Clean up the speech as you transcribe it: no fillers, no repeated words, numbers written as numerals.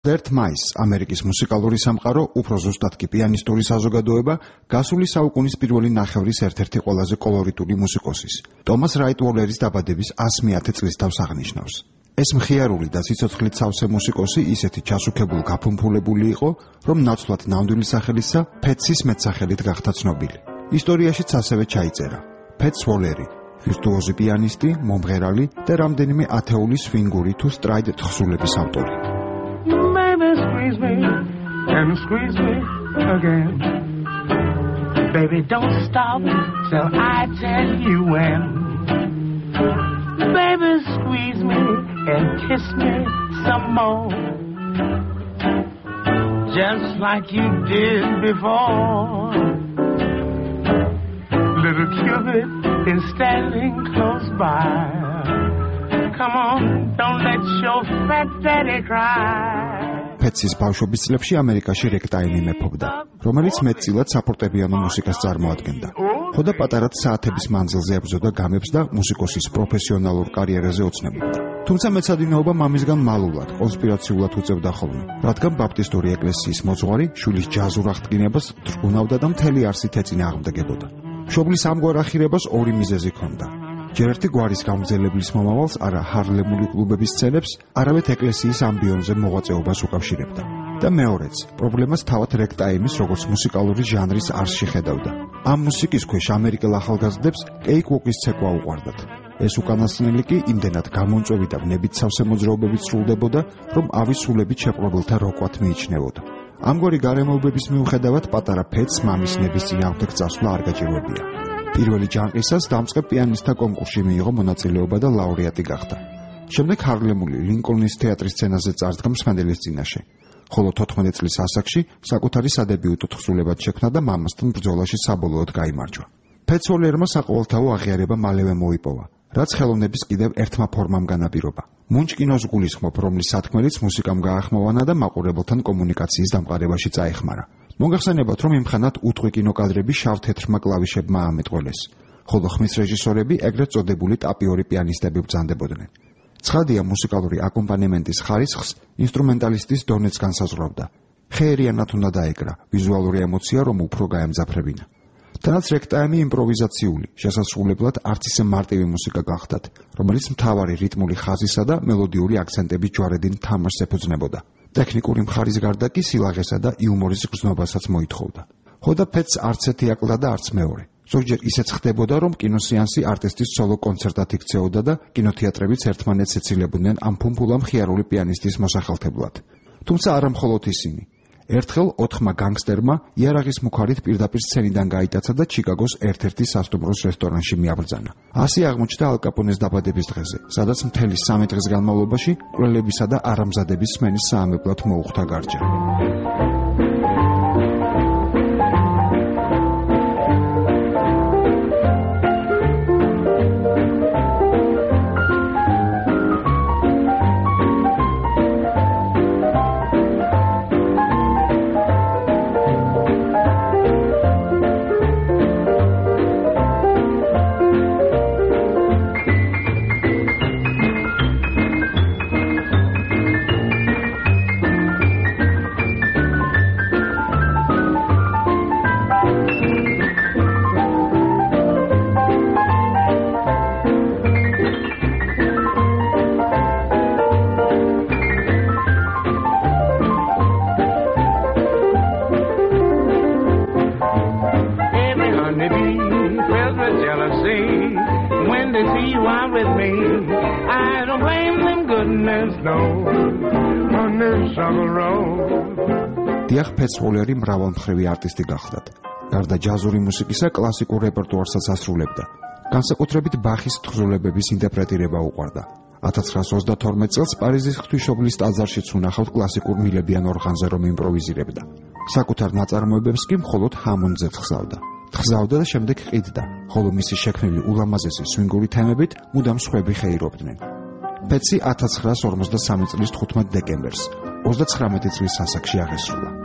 1 მაისს ამერიკის მუსიკალური სამყარო, უფრო ზუსტად კი პიანისტური საზოგადოება, გასული საუკუნის პირველი ნახევრის ერთ-ერთი ყველაზე კოლორიტული მუსიკოსის, ტომას რაიტ უოლერის დაბადების 110 წლისთავს აღნიშნავს. ეს მხიარული და სიცოცხლით სავსე მუსიკოსი ისეთი ჩასუქებულ გაფუმფულებული იყო, რომ ნაცვლად ნამდვილი სახელისა ფეტსის მეტსახელით გახდა ცნობილი. ისტორიაშიც ასევე ჩაიწერა. ფეტს უოლერი, ვირტუოზი პიანისტი, მომღერალი და რამდენიმე ათეული სვინგური თუ სტრაიდ თხზულების ავტორი. Squeeze me and squeeze me again. Baby, don't stop till I tell you when. Baby, squeeze me and kiss me some more. Just like you did before. Little Cupid is standing close by. Come on, don't let your fat daddy cry. ფეტსის ბავშვობის წლებში ამერიკაში რეგტაიმი მეფობდა, რომელიც მეტწილად საფორტეპიანო მუსიკას წარმოადგენდა. ხოდა პატარად საათების მანძილზე ებრძოდა გამებს და მუსიკოსის პროფესიონალურ კარიერაზე ოცნებობდა. თუმცა მეცადინეობა მამისგან მალულად, კონსპირაციულად უწევდა ხოლმე, რადგან ბაპტისტური ეკლესიის მოძღვარი შვილის ჯაზურ აღდგინებას დრუნავდა და მთელი არსით ეწინააღმდეგებოდა. მშობლის ამგვარ ახირებას ორი მიზეზი ჰქონდა. ჯერ ერთი გვარის გამგზელებლის მომავალს არა ჰარლემული კლუბების სცენებს, არავეთ ეკლესიის ამბიონზე მოღვაწეობას უკავშირებდა. და მეორეც, პრობლემას თავად რეგტაიმის როგორც მუსიკალური ჟანრის არსში ხედავდა. ამ მუსიკის ქვეშ ამერიკელ ახალგაზრდებს კეიკ-უოკის ცეკვა უყვარდათ. ეს უკანასკნელი კი იმდენად გამომწვევი და ვნებით სავსე მოძრაობებით სრულდებოდა, რომ ავისრულებით შეპყრობილთა როკვათ მიიჩნევოდა. ამგვარი გარემოებების მიუხედავად პატარა ფეტს მამის ნების წინააღმდეგ წასვლა არ გაჭირვებია. პირველი ჯანყისას დამწყებ პიანისტთა კონკურსში მიიღო მონაწილეობა და ლაურეატი გახდა. შემდეგ ჰარლემული ლინკოლნის თეატრის სცენაზე წარდგა მსმენელის წინაშე, ხოლო 14 წლის ასაკში საკუთარი სადებიუტო თხზულებად შექმნა და მამასთან ბრძოლაში საბოლოოდ გაიმარჯვა. ფეტს უოლერმა საყოველთაო აღიარება მალევე მოიპოვა, რაც ხელოვნების კიდევ ერთმა ფორმამ განაპირობა. მუნჩკინოს გულისხმობ, რომლის სათქმელიც მუსიკამ გაახმოვანა და მაყურებელთან კომუნიკაციის დამყარებაში წაეხმარა. მოგახსენებათ, რომ იმხანად უთყვი კინოკადრები შავ-თეთრმა კლავიშებმა ამეტყველეს, ხოლო ხმის რეჟისორები ეგრეთ წოდებული ტაპიორი პიანისტები ბრძანდებოდნენ. ცხადია, მუსიკალური აკომპანემენტის ხარისხს ინსტრუმენტალისტის დონეც განსაზღვრავდა. ხეერიანად უნდა დაეკრა ვიზუალური ემოცია, რომ უფრო გაემძაფრებინა. თანაც რეგტაიმი იმპროვიზაციული, შესასრულებლად არც ისე მარტივი მუსიკა გახდათ, რომელიც მთავარი რიტმული ხაზისა და მელოდიური აქცენტების ჯვარედინ თამაშს ეფუძნებოდა. ტექნიკური მხარის გარდა კი სილაღესა და იუმორის გრძნობასაც მოითხოვდა. ხოდა ფეტს არც ერთი აკლდა და არც მეორე. ზოგჯერ ისეც ხდებოდა, რომ კინოსეანსი არტისტის სოლო კონცერტად იქცეოდა და კინოთეატრებიც ერთმანეთს ეცილებოდნენ ამ ფუმფულა მხიარული პიანისტის მოსახელთებლად. თუმცა არა მხოლოდ ისინი. ერთხელ 4 განგსტერმა იარაღის მუქარით პირდაპირ სცენიდან გაიტაცა და ჩიკაგოს ერთ-ერთი სასტუმროს რესტორანში მიაბრძანა. ასე აღმოჩნდა ალ კაპონეს დაბადების დღეზე, სადაც მთელი 3 დღის განმავლობაში კვლელებისა და არამზადების სმენის საამებლად მოუხდა გარჯა. დიახ, ფეტს უოლერი მრავალმხრივი არტისტი გახლდათ. გარდა ჯაზური მუსიკისა, კლასიკურ რეპერტუარსაც ასრულებდა. განსაკუთრებით ბახის თხზულებების ინტერპრეტირება უყვარდა. 1932 წელს პარიზის ღვთისმშობლის ტაძარშიც უნახავთ კლასიკურ მილებიან ორღანზე, რომ იმპროვიზირებდა. საკუთარ ნაწარმოებებს კი მხოლოდ ჰამონდზე თხზავდა და შემდეგ ყიდდა, ხოლო მისი შექმნილი ულამაზესი სვინგური თემებით მუდამ სხვები ხეირობდნენ. ფეტსი 1953 წლის 15 დეკემბერს 39 წლის ასაკში აღესრულა.